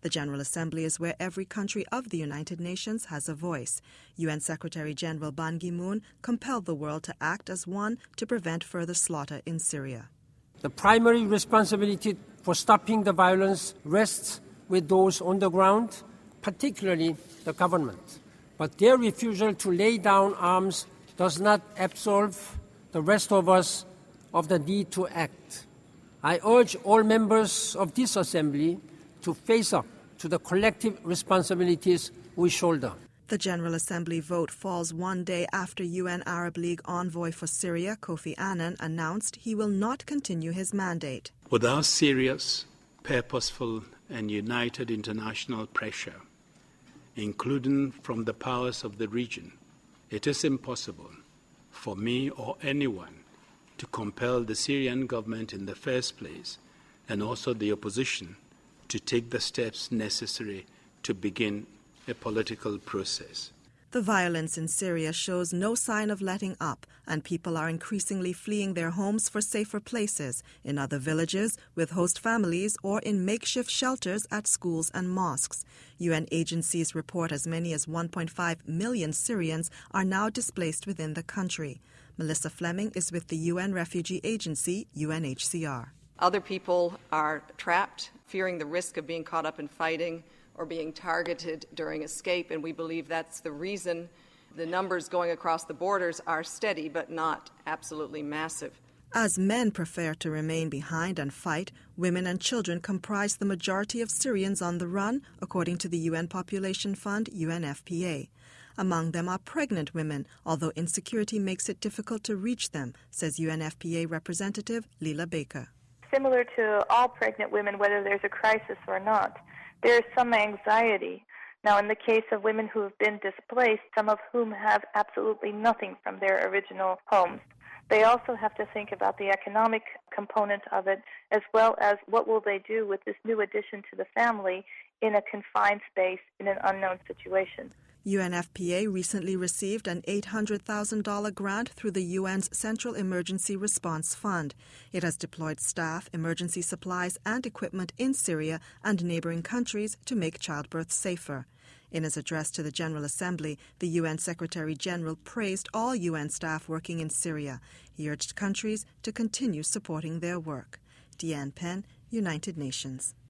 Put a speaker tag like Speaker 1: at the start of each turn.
Speaker 1: The General Assembly is where every country of the United Nations has a voice. UN Secretary-General Ban Ki-moon compelled the world to act as one to prevent further slaughter in Syria.
Speaker 2: The primary responsibility for stopping the violence rests with those on the ground, particularly the government. But their refusal to lay down arms does not absolve the rest of us of the need to act. I urge all members of this Assembly to face up to the collective responsibilities we shoulder.
Speaker 1: The General Assembly vote falls one day after UN Arab League envoy for Syria, Kofi Annan, announced he will not continue his mandate.
Speaker 3: Without serious, purposeful and united international pressure, including from the powers of the region, it is impossible for me or anyone to compel the Syrian government in the first place, and also the opposition, to take the steps necessary to begin a political process.
Speaker 1: The violence in Syria shows no sign of letting up, and people are increasingly fleeing their homes for safer places, in other villages, with host families, or in makeshift shelters at schools and mosques. UN agencies report as many as 1.5 million Syrians are now displaced within the country. Melissa Fleming is with the UN Refugee Agency, UNHCR.
Speaker 4: Other people are trapped, fearing the risk of being caught up in fighting or being targeted during escape, and we believe that's the reason the numbers going across the borders are steady but not absolutely massive.
Speaker 1: As men prefer to remain behind and fight, women and children comprise the majority of Syrians on the run, according to the UN Population Fund, UNFPA. Among them are pregnant women, although insecurity makes it difficult to reach them, says UNFPA representative Leila Baker.
Speaker 5: Similar to all pregnant women, whether there's a crisis or not, there is some anxiety. Now, in the case of women who have been displaced, some of whom have absolutely nothing from their original homes, they also have to think about the economic component of it, as well as what will they do with this new addition to the family in a confined space in an unknown situation.
Speaker 1: UNFPA recently received an $800,000 grant through the UN's Central Emergency Response Fund. It has deployed staff, emergency supplies, and equipment in Syria and neighboring countries to make childbirth safer. In his address to the General Assembly, the UN Secretary-General praised all UN staff working in Syria. He urged countries to continue supporting their work. Deanne Penn, United Nations.